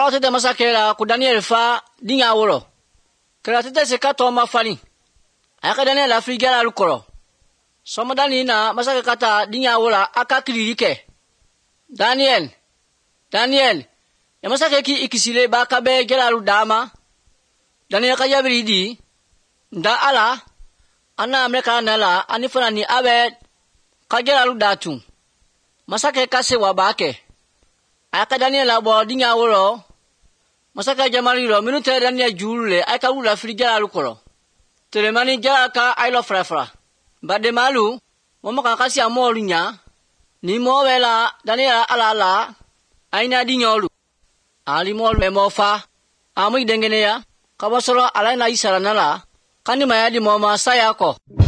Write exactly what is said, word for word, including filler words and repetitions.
Solo tete masakela ku Daniel fa dinya wolo. Kera tete se kato ma fani. Aka Daniel afrigala lukoro. Soma Danina masake kata dinya wola aka kilirike. Daniel. Daniel. Ya masake ki ikisile ba kabe gela lu dama. Daniel ka jabiri di. Nda ala. Ana Amerika nala anifana ni abe ka gela lu datu. Masake kase wabake. Aka Daniel abo dinya wolo. Masaka jamali lo minute Daniel julule aka wula frigala lukoro. Telemani jala ka ailo frefra. Bade malu momo kan kasi amolunya ni mo wela Daniel ala ala aina dinyolu. Ali mol memofa amu dengene ya kabasoro ala na isara nala kani mayadi moma sayako.